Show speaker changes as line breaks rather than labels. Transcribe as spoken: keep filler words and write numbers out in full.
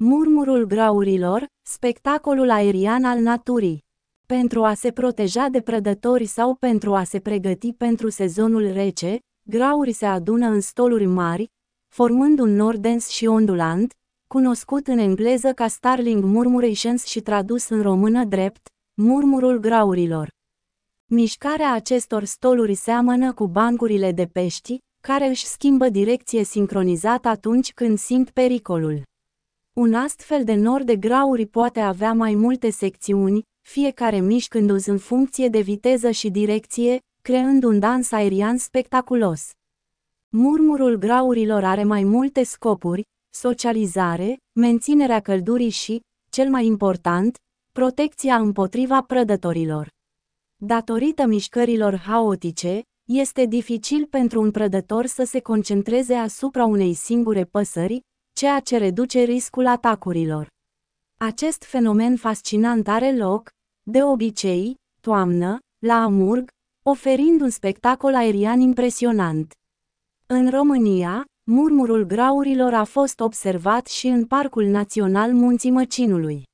Murmurul graurilor, spectacolul aerian al naturii. Pentru a se proteja de prădători sau pentru a se pregăti pentru sezonul rece, graurii se adună în stoluri mari, formând un nor dens și ondulant, cunoscut în engleză ca Starling Murmurations și tradus în română drept, murmurul graurilor. Mișcarea acestor stoluri seamănă cu bancurile de pești, care își schimbă direcție sincronizat atunci când simt pericolul. Un astfel de nor de grauri poate avea mai multe secțiuni, fiecare mișcându-se în funcție de viteză și direcție, creând un dans aerian spectaculos. Murmurul graurilor are mai multe scopuri: socializare, menținerea căldurii și, cel mai important, protecția împotriva prădătorilor. Datorită mișcărilor haotice, este dificil pentru un prădător să se concentreze asupra unei singure păsări, ceea ce reduce riscul atacurilor. Acest fenomen fascinant are loc, de obicei, toamnă, la Amurg, oferind un spectacol aerian impresionant. În România, murmurul graurilor a fost observat și în Parcul Național Munții Măcinului.